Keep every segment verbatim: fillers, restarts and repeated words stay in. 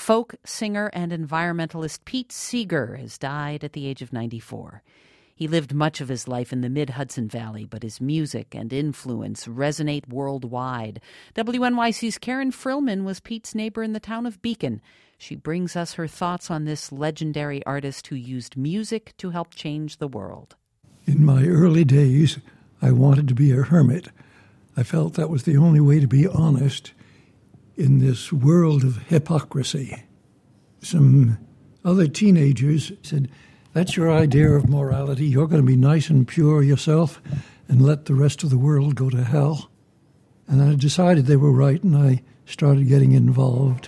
Folk singer and environmentalist Pete Seeger has died at the age of ninety-four. He lived much of his life in the mid-Hudson Valley, but his music and influence resonate worldwide. W N Y C's Karen Frillman was Pete's neighbor in the town of Beacon. She brings us her thoughts on this legendary artist who used music to help change the world. In my early days, I wanted to be a hermit. I felt that was the only way to be honest in this world of hypocrisy. Some other teenagers said, "That's your idea of morality. You're going to be nice and pure yourself and let the rest of the world go to hell." And I decided they were right, and I started getting involved.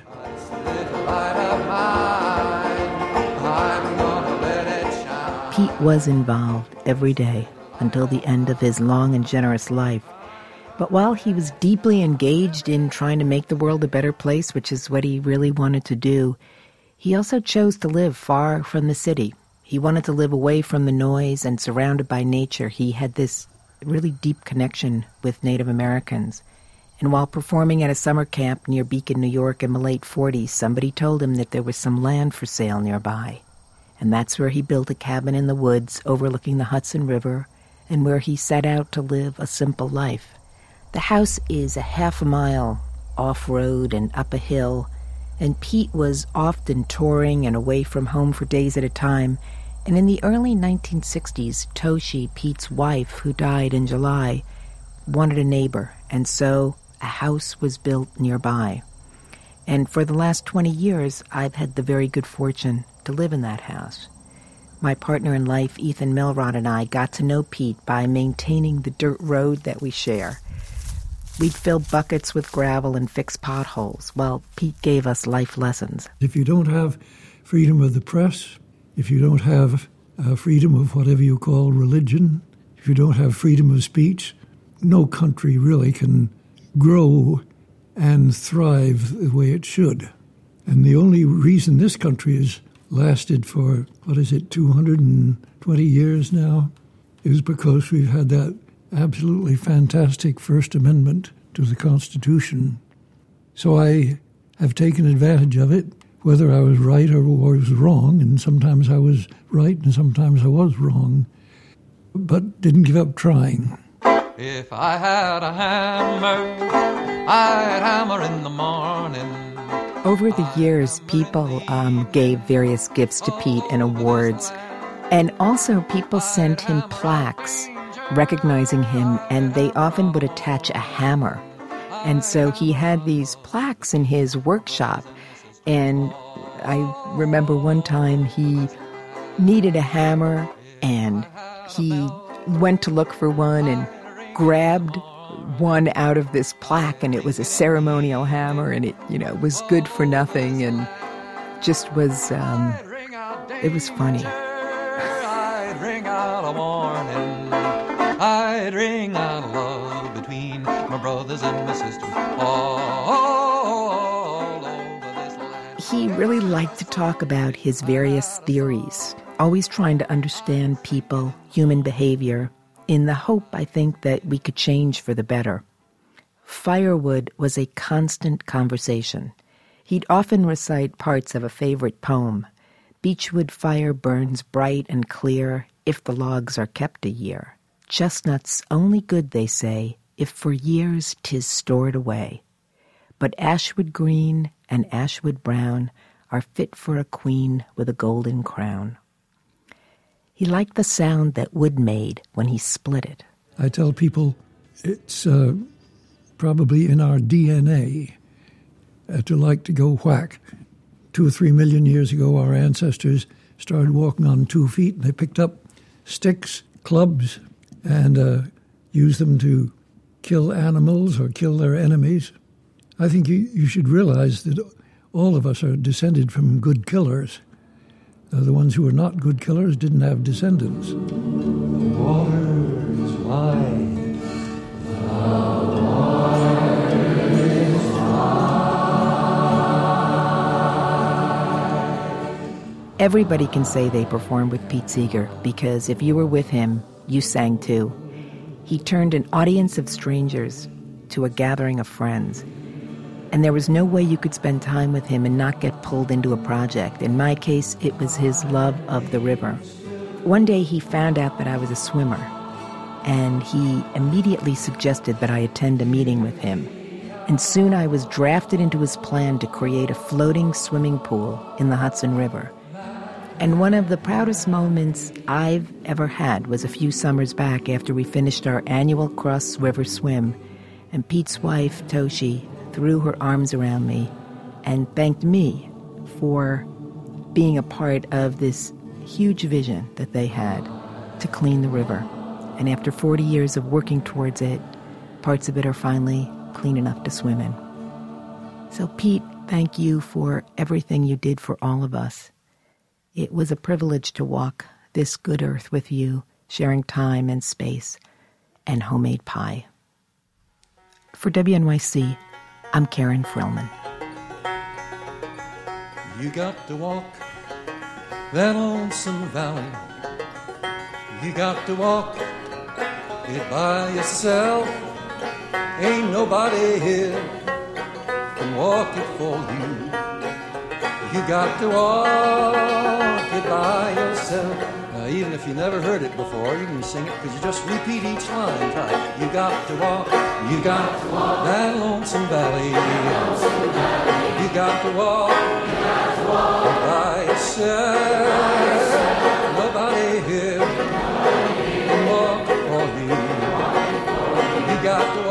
Pete was involved every day until the end of his long and generous life. But while he was deeply engaged in trying to make the world a better place, which is what he really wanted to do, he also chose to live far from the city. He wanted to live away from the noise and surrounded by nature. He had this really deep connection with Native Americans. And while performing at a summer camp near Beacon, New York in the late forties, somebody told him that there was some land for sale nearby. And that's where he built a cabin in the woods overlooking the Hudson River and where he set out to live a simple life. The house is a half a mile off-road and up a hill, and Pete was often touring and away from home for days at a time. And in the early nineteen sixties, Toshi, Pete's wife, who died in July, wanted a neighbor, and so a house was built nearby. And for the last twenty years, I've had the very good fortune to live in that house. My partner in life, Ethan Milrod, and I got to know Pete by maintaining the dirt road that we share. We'd fill buckets with gravel and fix potholes, while Pete gave us life lessons. If you don't have freedom of the press, if you don't have uh, freedom of whatever you call religion, if you don't have freedom of speech, no country really can grow and thrive the way it should. And the only reason this country has lasted for, what is it, two hundred twenty years now, is because we've had that absolutely fantastic First Amendment to the Constitution. So I have taken advantage of it, whether I was right or was wrong, and sometimes I was right and sometimes I was wrong, but didn't give up trying. If I had a hammer, I'd hammer in the morning. Over the years, people um, gave various gifts to Pete and awards, and also people sent him plaques recognizing him, and they often would attach a hammer. And so he had these plaques in his workshop, and I remember one time he needed a hammer, and he went to look for one and grabbed one out of this plaque, and it was a ceremonial hammer, and it, you know, was good for nothing, and just was, um, it was funny. I'd ring out a warning. I'd ring out love between my brothers and my sisters all over this land. He really liked to talk about his various theories, always trying to understand people, human behavior, in the hope, I think, that we could change for the better. Firewood was a constant conversation. He'd often recite parts of a favorite poem. Beechwood fire burns bright and clear if the logs are kept a year. Chestnuts only good, they say, if for years 'tis stored away. But ashwood green and ashwood brown are fit for a queen with a golden crown. He liked the sound that wood made when he split it. I tell people it's uh, probably in our D N A uh, to like to go whack. Two or three million years ago, our ancestors started walking on two feet, and they picked up sticks, clubs, and uh, used them to kill animals or kill their enemies. I think you, you should realize that all of us are descended from good killers. Uh, the ones who were not good killers didn't have descendants. The water is wide. The water is wide. Everybody can say they performed with Pete Seeger, because if you were with him, you sang too. He turned an audience of strangers to a gathering of friends. And there was no way you could spend time with him and not get pulled into a project. In my case, it was his love of the river. One day he found out that I was a swimmer, and he immediately suggested that I attend a meeting with him. And soon I was drafted into his plan to create a floating swimming pool in the Hudson River. And one of the proudest moments I've ever had was a few summers back after we finished our annual Cross River swim, and Pete's wife, Toshi, threw her arms around me and thanked me for being a part of this huge vision that they had to clean the river. And after forty years of working towards it, parts of it are finally clean enough to swim in. So Pete, thank you for everything you did for all of us. It was a privilege to walk this good earth with you, sharing time and space and homemade pie. For W N Y C, I'm Karen Frillman. You got to walk that lonesome valley. You got to walk it by yourself. Ain't nobody here can walk it for you. You got to walk it by yourself. Now, even if you never heard it before, you can sing it because you just repeat each line tight. You got to walk, you got to walk that lonesome valley. You got to walk, you got to walk it by yourself. Nobody here can walk it for you. You got to